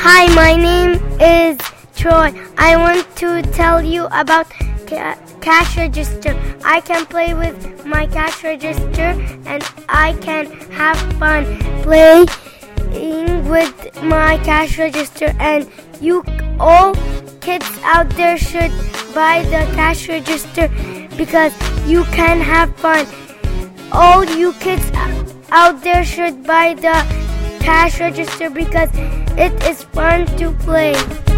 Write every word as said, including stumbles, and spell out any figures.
Hi, my name is Troy. I want to tell you about ca- cash register. I can play with my cash register and I can have fun playing with my cash register, and you all kids out there should buy the cash register because you can have fun. All you kids out there should buy the cash register because it is fun to play.